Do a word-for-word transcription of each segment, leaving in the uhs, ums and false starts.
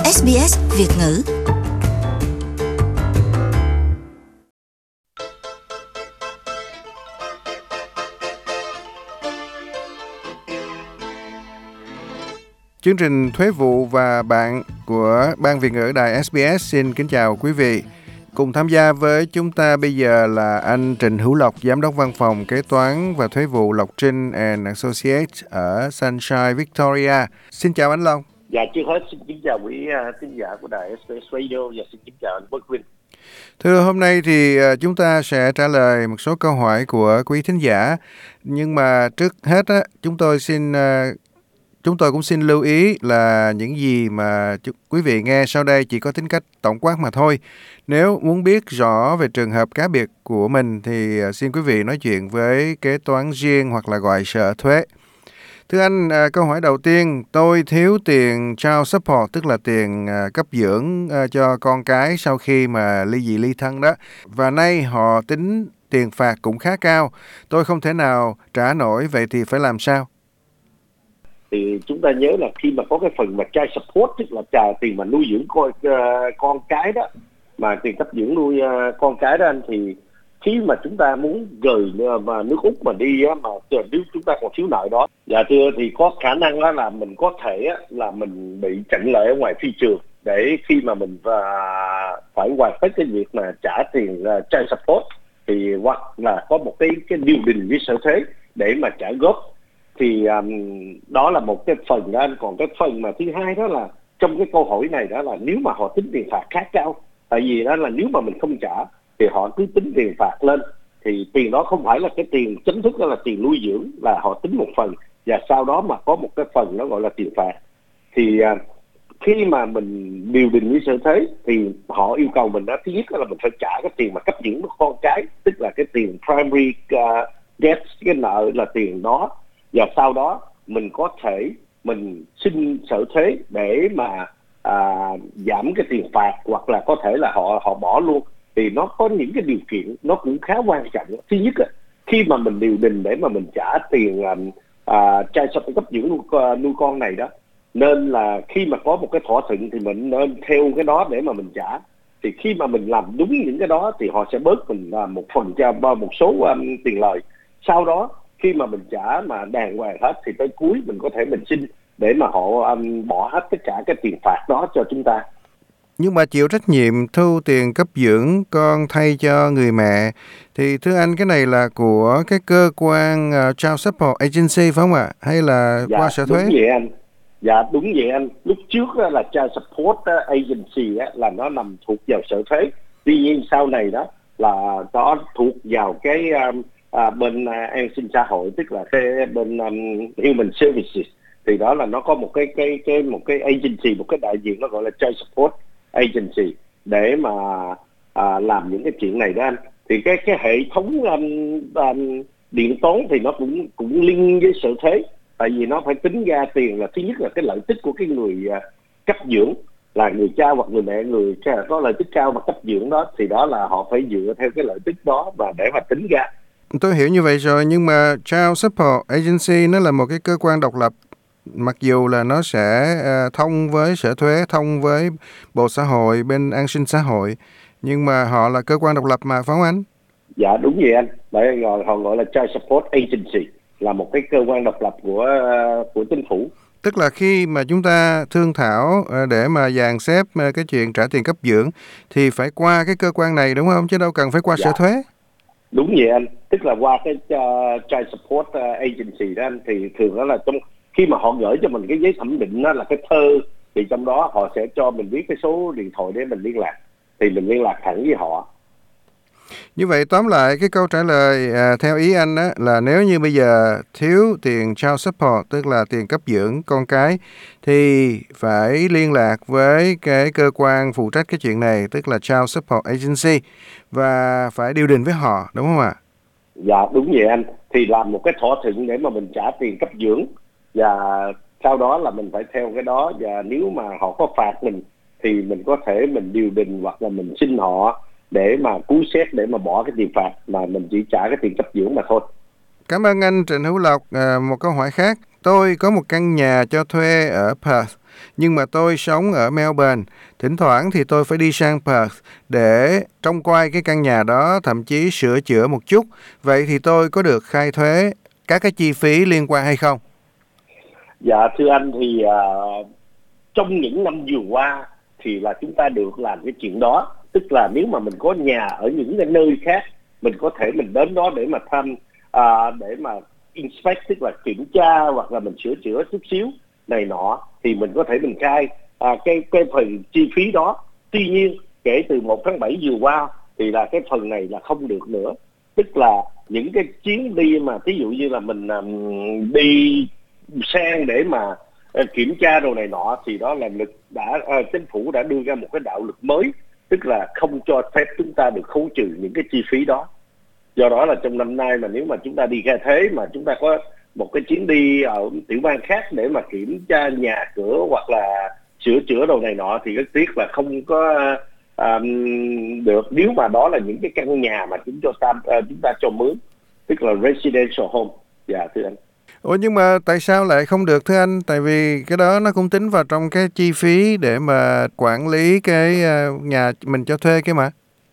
ét bê ét Việt ngữ. Chương trình Thuế vụ và bạn của Ban Việt ngữ Đài ét bê ét xin kính chào quý vị. Cùng tham gia với chúng ta bây giờ là anh Trịnh Hữu Lộc, Giám đốc Văn phòng Kế toán và Thuế vụ Lộc Trinh and Associates ở Sunshine, Victoria. Xin chào anh Lộc. Dạ, trước hết xin kính chào quý uh, thính giả của Đài ét bê ét Radio và xin kính chào anh Quốc Vinh. Thưa, hôm nay thì uh, chúng ta sẽ trả lời một số câu hỏi của quý thính giả. Nhưng mà trước hết á, chúng tôi xin... Uh, Chúng tôi cũng xin lưu ý là những gì mà quý vị nghe sau đây chỉ có tính cách tổng quát mà thôi. Nếu muốn biết rõ về trường hợp cá biệt của mình thì xin quý vị nói chuyện với kế toán riêng hoặc là gọi sở thuế. Thưa anh, câu hỏi đầu tiên, tôi thiếu tiền child support, tức là tiền cấp dưỡng cho con cái sau khi mà ly dị ly thân đó. Và nay họ tính tiền phạt cũng khá cao. Tôi không thể nào trả nổi, vậy thì phải làm sao? Thì chúng ta nhớ là khi mà có cái phần mà child support, tức là trả tiền mà nuôi dưỡng con, uh, con cái đó, mà tiền cấp dưỡng nuôi uh, con cái đó anh, thì khi mà chúng ta muốn rời mà nước Úc mà đi á, mà nếu chúng ta còn thiếu nợ đó, dạ thưa, thì có khả năng đó là mình có thể á, là mình bị chặn lại ở ngoài phi trường, để khi mà mình uh, phải hoàn tất cái việc mà trả tiền uh, child support, thì hoặc là có một cái cái điều đình với sở thuế để mà trả góp. Thì um, đó là một cái phần đó anh. Còn cái phần mà thứ hai đó là trong cái câu hỏi này đó là nếu mà họ tính tiền phạt khá cao, tại vì đó là nếu mà mình không trả thì họ cứ tính tiền phạt lên, thì tiền đó không phải là cái tiền chính thức, đó là tiền nuôi dưỡng, là họ tính một phần và sau đó mà có một cái phần nó gọi là tiền phạt. Thì uh, khi mà mình điều đình với sở thuế thì họ yêu cầu mình đó, thứ nhất là mình phải trả cái tiền mà cấp dưỡng của con cái, tức là cái tiền primary uh, debt, cái nợ là tiền đó. Và sau đó mình có thể mình xin sở thuế để mà à, giảm cái tiền phạt, hoặc là có thể là họ họ bỏ luôn. Thì nó có những cái điều kiện nó cũng khá quan trọng. Thứ nhất á, khi mà mình điều đình để mà mình trả tiền à, child support, cấp dưỡng nuôi, nuôi con này đó, nên là khi mà có một cái thỏa thuận thì mình nên theo cái đó để mà mình trả. Thì khi mà mình làm đúng những cái đó thì họ sẽ bớt mình một phần cho một số um, tiền lời. Sau đó khi mà mình trả mà đàng hoàng hết thì tới cuối mình có thể mình xin để mà họ um, bỏ hết tất cả cái tiền phạt đó cho chúng ta. Nhưng mà chịu trách nhiệm thu tiền cấp dưỡng con thay cho người mẹ thì thưa anh, cái này là của cái cơ quan uh, Child Support Agency phải không ạ? Hay là dạ, qua sở thuế? Đúng vậy anh. Dạ đúng vậy anh. Lúc trước đó là Child Support Agency đó, là nó nằm thuộc vào sở thuế. Tuy nhiên sau này đó là nó thuộc vào cái um, À, bên uh, an sinh xã hội, tức là cái bên um, Human Services. Thì đó là nó có một cái cái cái một cái agency, một cái đại diện, nó gọi là Child Support Agency để mà à, làm những cái chuyện này đó anh. Thì cái cái hệ thống um, um, điện toán thì nó cũng cũng liên với sở thuế, tại vì nó phải tính ra tiền là thứ nhất là cái lợi tức của cái người uh, cấp dưỡng, là người cha hoặc người mẹ, người cha có lợi tức cao mà cấp dưỡng đó, thì đó là họ phải dựa theo cái lợi tức đó và để mà tính ra. Tôi hiểu như vậy rồi, nhưng mà Child Support Agency nó là một cái cơ quan độc lập, mặc dù là nó sẽ uh, thông với sở thuế, thông với Bộ Xã hội, bên an sinh xã hội, nhưng mà họ là cơ quan độc lập mà, phải không anh? Dạ đúng vậy anh, bởi họ gọi là Child Support Agency, là một cái cơ quan độc lập của uh, của chính phủ. Tức là khi mà chúng ta thương thảo uh, để mà dàn xếp uh, cái chuyện trả tiền cấp dưỡng thì phải qua cái cơ quan này đúng không, chứ đâu cần phải qua dạ. sở thuế. Đúng vậy anh, tức là qua cái uh, Child Support uh, Agency đó anh, thì thường đó là trong khi mà họ gửi cho mình cái giấy thẩm định đó là cái thơ, thì trong đó họ sẽ cho mình biết cái số điện thoại để mình liên lạc, thì mình liên lạc thẳng với họ. Như vậy tóm lại cái câu trả lời à, theo ý anh á, là nếu như bây giờ thiếu tiền child support, tức là tiền cấp dưỡng con cái, thì phải liên lạc với cái cơ quan phụ trách cái chuyện này, tức là Child Support Agency, và phải điều đình với họ, đúng không ạ? Dạ đúng vậy anh, thì làm một cái thỏa thuận để mà mình trả tiền cấp dưỡng, và sau đó là mình phải theo cái đó, và nếu mà họ có phạt mình thì mình có thể mình điều đình hoặc là mình xin họ để mà cứu xét, để mà bỏ cái tiền phạt, mà mình chỉ trả cái tiền cấp dưỡng mà thôi. Cảm ơn anh Trịnh Hữu Lộc. À, một câu hỏi khác, tôi có một căn nhà cho thuê ở Perth, nhưng mà tôi sống ở Melbourne. Thỉnh thoảng thì tôi phải đi sang Perth để trông coi cái căn nhà đó, thậm chí sửa chữa một chút. Vậy thì tôi có được khai thuế các cái chi phí liên quan hay không? Dạ thưa anh thì uh, trong những năm vừa qua thì là chúng ta được làm cái chuyện đó, tức là nếu mà mình có nhà ở những cái nơi khác, mình có thể mình đến đó để mà thăm, uh, để mà inspect, tức là kiểm tra hoặc là mình sửa chữa chút xíu này nọ, thì mình có thể mình khai uh, cái cái phần chi phí đó. Tuy nhiên kể từ một tháng bảy vừa qua thì là cái phần này là không được nữa, tức là những cái chuyến đi mà ví dụ như là mình um, đi sang để mà uh, kiểm tra đồ này nọ, thì đó là lực đã uh, chính phủ đã đưa ra một cái đạo lực mới, tức là không cho phép chúng ta được khấu trừ những cái chi phí đó. Do đó là trong năm nay mà nếu mà chúng ta đi khai thuế mà chúng ta có một cái chuyến đi ở tiểu bang khác để mà kiểm tra nhà cửa hoặc là sửa chữa đồ này nọ, thì rất tiếc là không có um, được, nếu mà đó là những cái căn nhà mà chúng cho ta uh, chúng ta cho mướn, tức là residential home. Dạ thưa anh. Ủa nhưng mà tại sao lại không được thưa anh? Tại vì cái đó nó cũng tính vào trong cái chi phí để mà quản lý cái uh, nhà mình cho thuê kia mà.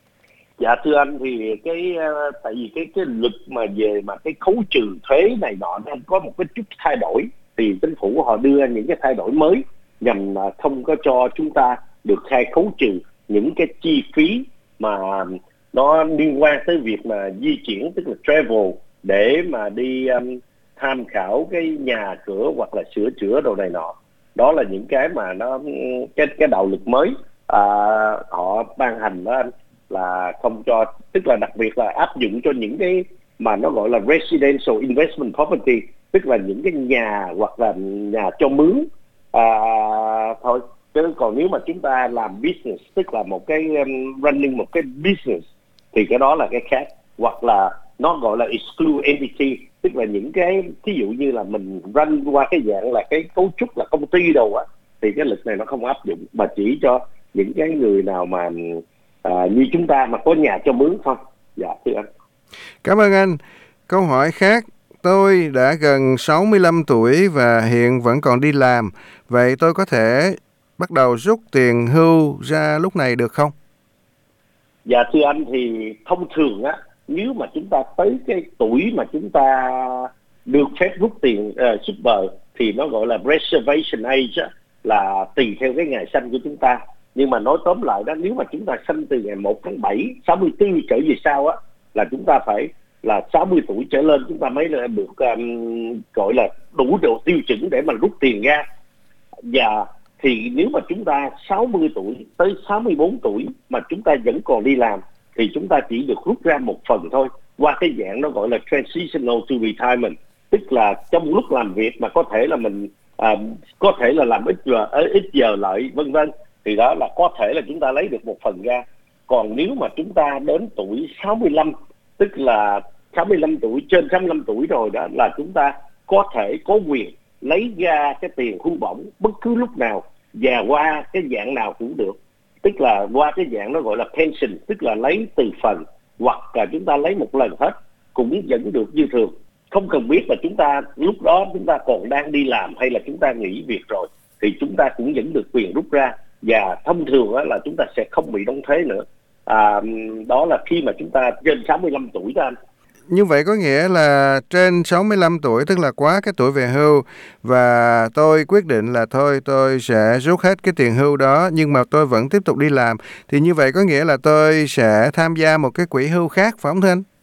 Dạ thưa anh thì cái uh, tại vì cái cái luật mà về mà cái khấu trừ thuế này nọ nó có một cái chút thay đổi, thì chính phủ họ đưa những cái thay đổi mới nhằm uh, không có cho chúng ta được khai khấu trừ những cái chi phí mà nó liên quan tới việc mà di chuyển, tức là travel, để mà đi um, tham khảo cái nhà cửa hoặc là sửa chữa đồ này nọ. Đó là những cái mà nó cái cái đạo luật mới à, họ ban hành đó anh, là không cho, tức là đặc biệt là áp dụng cho những cái mà nó gọi là residential investment property, tức là những cái nhà hoặc là nhà cho mướn à, thôi. Chứ còn nếu mà chúng ta làm business, tức là một cái um, running một cái business, thì cái đó là cái khác. Hoặc là nó gọi là exclude entity, tức là những cái ví dụ như là mình run qua cái dạng là cái cấu trúc là công ty đâu á, thì cái luật này nó không áp dụng, mà chỉ cho những cái người nào mà à, như chúng ta mà có nhà cho mướn thôi. Dạ thưa anh. Cảm ơn anh. Câu hỏi khác. Tôi đã gần sáu mươi lăm tuổi và hiện vẫn còn đi làm. Vậy tôi có thể bắt đầu rút tiền hưu ra lúc này được không? Dạ thưa anh thì thông thường á, nếu mà chúng ta tới cái tuổi mà chúng ta được phép rút tiền uh, super, thì nó gọi là reservation age á, là tùy theo cái ngày sanh của chúng ta. Nhưng mà nói tóm lại đó, nếu mà chúng ta sanh từ ngày một tháng bảy sáu mươi tư trở về sau á, là chúng ta phải là sáu mươi tuổi trở lên chúng ta mới là được um, gọi là đủ độ tiêu chuẩn để mà rút tiền ra. Và thì nếu mà chúng ta sáu mươi tuổi tới sáu mươi bốn tuổi mà chúng ta vẫn còn đi làm, thì chúng ta chỉ được rút ra một phần thôi, qua cái dạng nó gọi là transitional to retirement, tức là trong lúc làm việc mà có thể là mình à, có thể là làm ít giờ ít giờ lợi vân vân, thì đó là có thể là chúng ta lấy được một phần ra. Còn nếu mà chúng ta đến tuổi sáu mươi lăm, tức là sáu mươi lăm tuổi, trên sáu mươi lăm tuổi rồi đó, là chúng ta có thể có quyền lấy ra cái tiền hưu bổng bất cứ lúc nào và qua cái dạng nào cũng được, tức là qua cái dạng nó gọi là pension, tức là lấy từ phần hoặc là chúng ta lấy một lần hết cũng vẫn được như thường, không cần biết là chúng ta lúc đó chúng ta còn đang đi làm hay là chúng ta nghỉ việc rồi, thì chúng ta cũng vẫn được quyền rút ra. Và thông thường là chúng ta sẽ không bị đóng thuế nữa. À, đó là khi mà chúng ta trên sáu mươi lăm tuổi đó anh. Như vậy có nghĩa là trên sáu mươi lăm tuổi, tức là quá cái tuổi về hưu, và tôi quyết định là thôi tôi sẽ rút hết cái tiền hưu đó, nhưng mà tôi vẫn tiếp tục đi làm, thì như vậy có nghĩa là tôi sẽ tham gia một cái quỹ hưu khác, phải không thưa anh?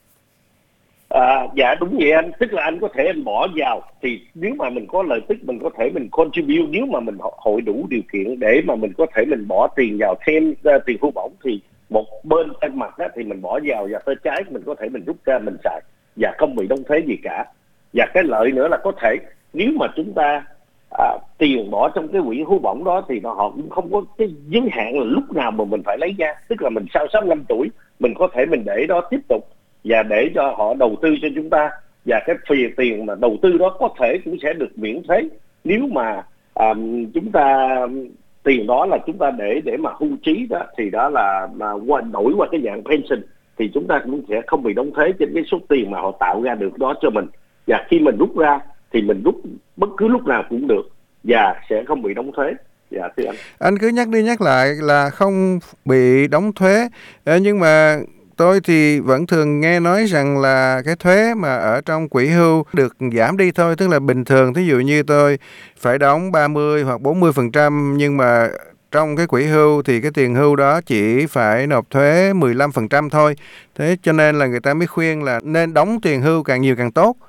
À, dạ đúng vậy anh, tức là anh có thể anh bỏ vào, thì nếu mà mình có lợi tức mình có thể mình contribute, nếu mà mình hội đủ điều kiện để mà mình có thể mình bỏ tiền vào thêm uh, tiền hưu bổng, thì một bên tay mặt á, thì mình bỏ vào, và tay trái mình có thể mình rút ra mình xài và không bị đóng thuế gì cả. Và cái lợi nữa là có thể nếu mà chúng ta à, tiền bỏ trong cái quỹ hưu bổng đó thì nó họ cũng không có cái giới hạn là lúc nào mà mình phải lấy ra, tức là mình sau sáu mươi lăm tuổi mình có thể mình để đó tiếp tục và để cho họ đầu tư cho chúng ta, và cái phì tiền mà đầu tư đó có thể cũng sẽ được miễn thuế. Nếu mà à, chúng ta tiền đó là chúng ta để để mà hưu trí đó, thì đó là mà qua đổi qua cái dạng pension, thì chúng ta cũng sẽ không bị đóng thuế trên cái số tiền mà họ tạo ra được đó cho mình. Và khi mình rút ra thì mình rút bất cứ lúc nào cũng được và sẽ không bị đóng thuế. Dạ thưa anh. Anh cứ nhắc đi nhắc lại là không bị đóng thuế, nhưng mà tôi thì vẫn thường nghe nói rằng là cái thuế mà ở trong quỹ hưu được giảm đi thôi, tức là bình thường thí dụ như tôi phải đóng ba mươi hoặc bốn mươi phần trăm, nhưng mà trong cái quỹ hưu thì cái tiền hưu đó chỉ phải nộp thuế mười lăm phần trăm thôi. Thế cho nên là người ta mới khuyên là nên đóng tiền hưu càng nhiều càng tốt.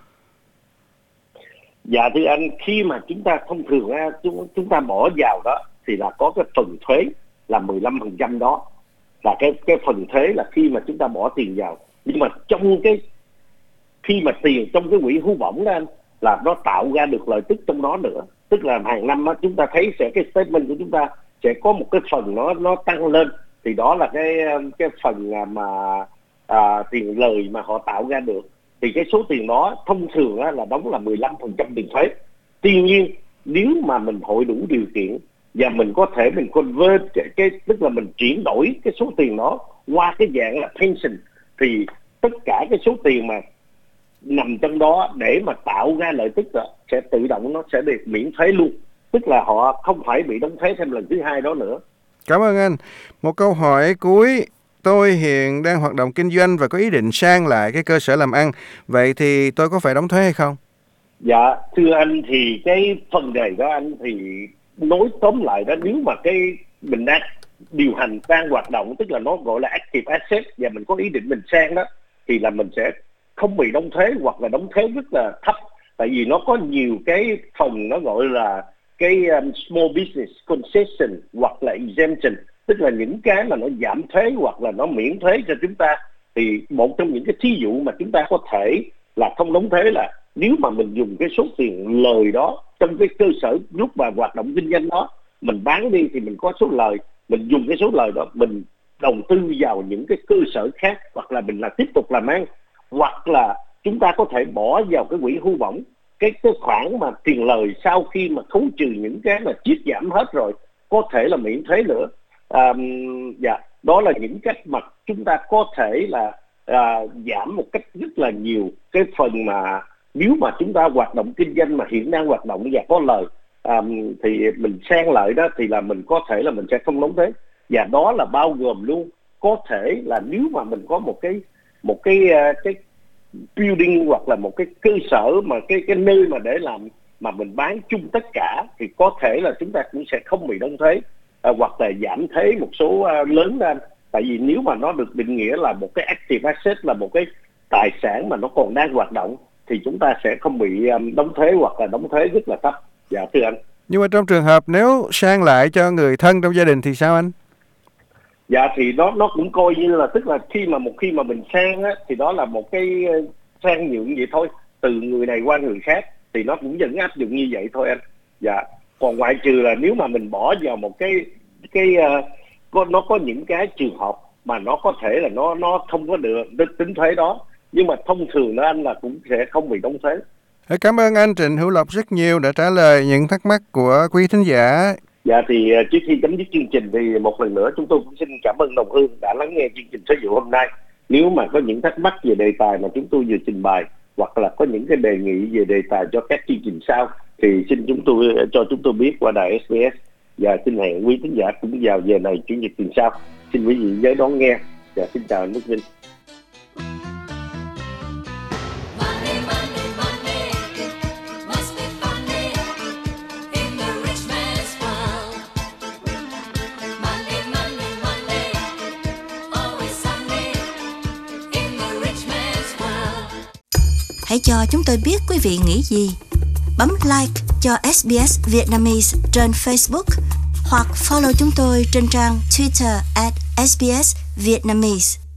Dạ thưa anh, khi mà chúng ta thông thường chúng, chúng ta bỏ vào đó thì là có cái phần thuế là mười lăm phần trăm đó. Là cái cái phần thuế là khi mà chúng ta bỏ tiền vào. Nhưng mà trong cái khi mà tiền trong cái quỹ hưu bổng đó anh, là nó tạo ra được lợi tức trong đó nữa. Tức là hàng năm đó, chúng ta thấy sẽ cái statement của chúng ta sẽ có một cái phần nó nó tăng lên, thì đó là cái cái phần mà à, tiền lời mà họ tạo ra được. Thì cái số tiền đó thông thường á, là đóng là mười lăm phần trăm tiền thuế. Tuy nhiên nếu mà mình hội đủ điều kiện và mình có thể mình convert cái, cái tức là mình chuyển đổi cái số tiền đó qua cái dạng là pension, thì tất cả cái số tiền mà nằm trong đó để mà tạo ra lợi tức đó sẽ tự động nó sẽ được miễn thuế luôn, tức là họ không phải bị đóng thuế thêm lần thứ hai đó nữa. Cảm ơn anh. Một câu hỏi cuối. Tôi hiện đang hoạt động kinh doanh và có ý định sang lại cái cơ sở làm ăn. Vậy thì tôi có phải đóng thuế hay không? Dạ, thưa anh, thì cái phần này đó anh, thì nói tóm lại đó, nếu mà cái mình đang điều hành, đang hoạt động, tức là nó gọi là active asset, và mình có ý định mình sang đó, thì là mình sẽ không bị đóng thuế, hoặc là đóng thuế rất là thấp. Tại vì nó có nhiều cái phần nó gọi là cái um, small business concession hoặc là exemption, tức là những cái mà nó giảm thuế hoặc là nó miễn thuế cho chúng ta. Thì một trong những cái thí dụ mà chúng ta có thể là không đóng thuế là nếu mà mình dùng cái số tiền lời đó trong cái cơ sở lúc mà hoạt động kinh doanh đó, mình bán đi thì mình có số lời, mình dùng cái số lời đó mình đầu tư vào những cái cơ sở khác, hoặc là mình là tiếp tục làm ăn, hoặc là chúng ta có thể bỏ vào cái quỹ hưu bổng. Cái, cái khoản mà tiền lời sau khi mà khấu trừ những cái mà chiết giảm hết rồi có thể là miễn thuế nữa. À, dạ, đó là những cách mà chúng ta có thể là à, giảm một cách rất là nhiều cái phần mà nếu mà chúng ta hoạt động kinh doanh mà hiện đang hoạt động và có lời, à, thì mình sang lại đó thì là mình có thể là mình sẽ không đóng thuế. Và đó là bao gồm luôn có thể là nếu mà mình có một cái một cái cái building hoặc là một cái cơ sở mà cái cái nơi mà để làm mà mình bán chung tất cả, thì có thể là chúng ta cũng sẽ không bị đóng thuế, à, hoặc là giảm thuế một số uh, lớn lên. Tại vì nếu mà nó được định nghĩa là một cái active asset, là một cái tài sản mà nó còn đang hoạt động, thì chúng ta sẽ không bị um, đóng thuế hoặc là đóng thuế rất là thấp. Dạ thưa anh. Nhưng mà trong trường hợp nếu sang lại cho người thân trong gia đình thì sao anh? Dạ thì nó nó cũng coi như là, tức là khi mà một khi mà mình sang á, thì đó là một cái sang nhượng vậy thôi, từ người này qua người khác, thì nó cũng vẫn áp dụng như vậy thôi anh. Dạ, còn ngoại trừ là nếu mà mình bỏ vào một cái cái uh, có nó có những cái trường hợp mà nó có thể là nó nó không có được tính thuế đó, nhưng mà thông thường đó anh là cũng sẽ không bị đóng thuế. Cảm ơn anh Trịnh Hữu Lộc rất nhiều đã trả lời những thắc mắc của quý thính giả. Dạ thì trước khi chấm dứt chương trình thì một lần nữa chúng tôi cũng xin cảm ơn Đồng Hương đã lắng nghe chương trình Thời vụ hôm nay. Nếu mà có những thắc mắc về đề tài mà chúng tôi vừa trình bày, hoặc là có những cái đề nghị về đề tài cho các chương trình sau, thì xin chúng tôi cho chúng tôi biết qua đài ét bê ét. Và xin hẹn quý thính giả cũng vào giờ này chủ nhật tuần sau. Xin quý vị nhớ đón nghe. Và xin chào anh Đức Vinh. Hãy cho chúng tôi biết quý vị nghĩ gì. Bấm like cho ét bê ét Vietnamese trên Facebook hoặc follow chúng tôi trên trang Twitter at ét bê ét Vietnamese.